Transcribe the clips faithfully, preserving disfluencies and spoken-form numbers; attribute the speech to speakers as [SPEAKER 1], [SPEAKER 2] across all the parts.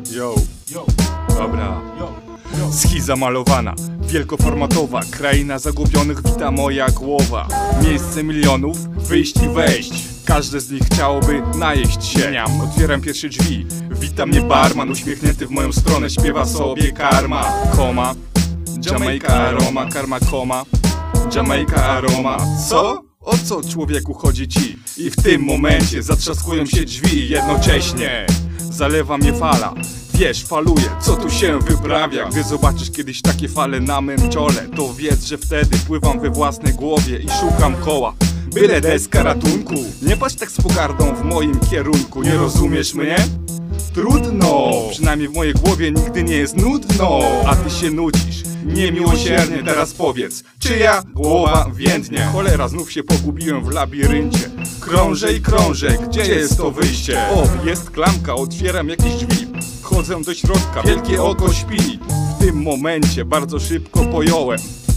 [SPEAKER 1] Yo, yo, dobra, yo, yo. Schiza malowana, wielkoformatowa, kraina zagubionych, wita moja głowa. Miejsce milionów, wyjść i wejść. Każde z nich chciałoby najeść się. Otwieram pierwsze drzwi, wita mnie barman, uśmiechnięty w moją stronę, śpiewa sobie karma. Koma, Jamaica aroma, karma koma, Jamaica aroma. Co? O co człowieku chodzi ci? I w tym momencie zatrzaskują się drzwi jednocześnie. Zalewa mnie fala, wiesz, faluje, co tu się wyprawia. Gdy zobaczysz kiedyś takie fale na mym czole, to wiedz, że wtedy pływam we własnej głowie i szukam koła. Byle deska ratunku, nie patrz tak z pogardą w moim kierunku. Nie rozumiesz mnie? Trudno, przynajmniej w mojej głowie nigdy nie jest nudno. A ty się nudzisz, niemiłosiernie, teraz powiedz, czyja głowa więdnie? Cholera, znów się pogubiłem w labiryncie. Krążę i krążę, gdzie jest to wyjście? O, jest klamka, otwieram jakieś drzwi. Wchodzę do środka, wielkie oko śpi. W tym momencie bardzo szybko pojąłem,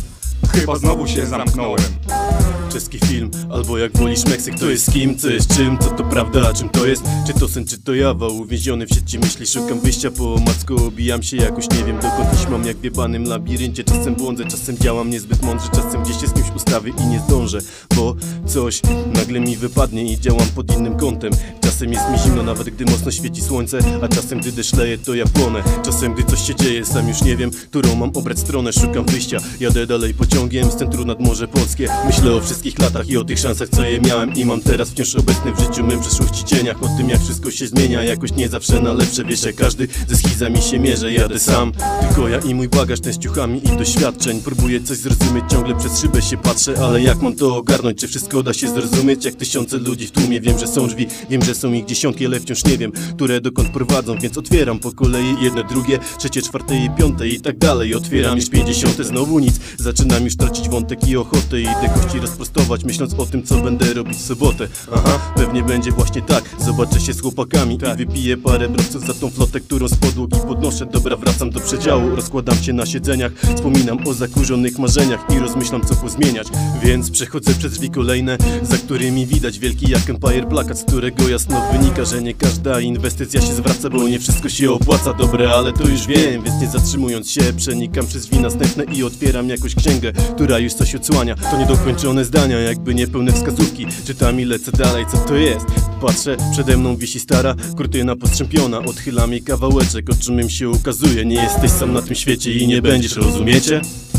[SPEAKER 1] chyba znowu się zamknąłem.
[SPEAKER 2] Czeski film, albo jak wolisz Meksyk, to jest kim, co jest czym, co to prawda, a czym to jest? Czy to sen, czy to jawa, uwięziony w sieci myśli, szukam wyjścia po omacku, obijam się jakoś, nie wiem dokąd iść mam, jak w jebanym labiryncie. Czasem błądzę, czasem działam niezbyt mądrze, czasem gdzieś się z kimś ustawię i nie zdążę, bo coś nagle mi wypadnie i działam pod innym kątem. Czasem jest mi zimno, nawet gdy mocno świeci słońce, a czasem gdy deszcz leje, to ja płonę. Czasem gdy coś się dzieje, sam już nie wiem, którą mam obrać stronę, szukam wyjścia, jadę dalej pociągiem z centrum nad Morze Polskie. Myślę o wszystkich latach i o tych szansach, co je miałem i mam teraz, wciąż obecny w życiu mym, przeszłości cieniach. O tym, jak wszystko się zmienia, jakoś nie zawsze na lepsze. Wiesz, jak każdy ze schizami się mierzę, jadę sam, tylko ja i mój bagaż, ten z ciuchami i doświadczeń. Próbuję coś zrozumieć, ciągle przez szybę się patrzę, ale jak mam to ogarnąć? Czy wszystko da się zrozumieć? Jak tysiące ludzi w tłumie, wiem, że są drzwi, wiem, że są ich dziesiątki, ale wciąż nie wiem, które dokąd prowadzą, więc otwieram po kolei jedne, drugie, trzecie, czwarte i piąte i tak dalej. Otwieram już pięćdziesiąte, znowu nic, zaczynam już tracić wątek i ochotę. Idę kości rozprostować, myśląc o tym, co będę robić w sobotę. Aha, pewnie będzie właśnie tak, zobaczę się z chłopakami tak. I wypiję parę browców za tą flotę, którą z podłogi podnoszę. Dobra, wracam do przedziału, rozkładam się na siedzeniach, wspominam o zakurzonych marzeniach i rozmyślam, co pozmieniać. Więc przechodzę przez drzwi kolejne, za którymi widać wielki jak Empire plakat, z którego jasno wynika, że nie każda inwestycja się zwraca, bo nie wszystko się opłaca. Dobre, ale to już wiem, więc nie zatrzymując się, przenikam przez drzwi następne i otwieram jakąś księgę, która już coś odsłania. To niedokończone zdania, jakby niepełne wskazówki. Czytam i lecę dalej, co to jest? Patrzę, przede mną wisi stara kurtyna postrzępiona. Odchylam jej kawałeczek, o czym im się ukazuje. Nie jesteś sam na tym świecie i nie będziesz, rozumiecie?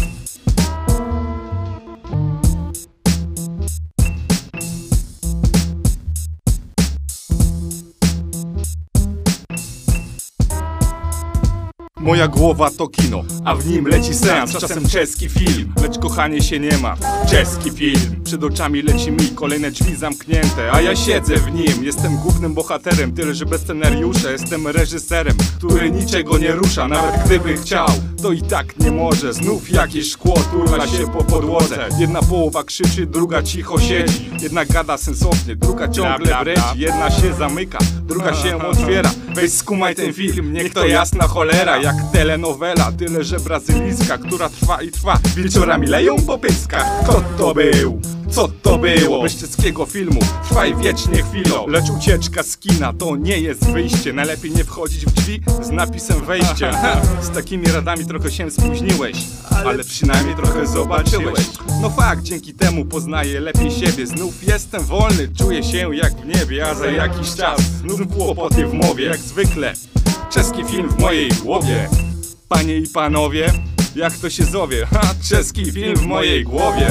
[SPEAKER 1] Moja głowa to kino, a w nim leci seans, czasem czeski film. Lecz kochanie się nie ma, czeski film. Przed oczami leci mi kolejne drzwi zamknięte, a ja siedzę w nim. Jestem głównym bohaterem, tyle że bez scenariusza. Jestem reżyserem, który niczego nie rusza. Nawet gdyby chciał, to i tak nie może. Znów jakieś szkło turla się po podłodze. Jedna połowa krzyczy, druga cicho siedzi. Jedna gada sensownie, druga ciągle breci. Jedna się zamyka, druga się otwiera. Weź skumaj ten film, niech to jasna cholera. Jak telenowela, tyle że brazylijska, która trwa i trwa. Wieczorami leją po pyskach. Kto to był? Co to było? Bez czeskiego filmu trwaj wiecznie chwilą. Lecz ucieczka z kina to nie jest wyjście. Najlepiej nie wchodzić w drzwi z napisem wejście. Z takimi radami trochę się spóźniłeś, ale przynajmniej trochę zobaczyłeś. No fakt, dzięki temu poznaję lepiej siebie. Znów jestem wolny, czuję się jak w niebie. A za jakiś czas znów kłopoty w mowie. Jak zwykle czeski film w mojej głowie. Panie i panowie, jak to się zowie? Ha, czeski film w mojej głowie.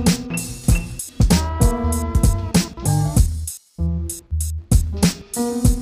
[SPEAKER 3] Thank you.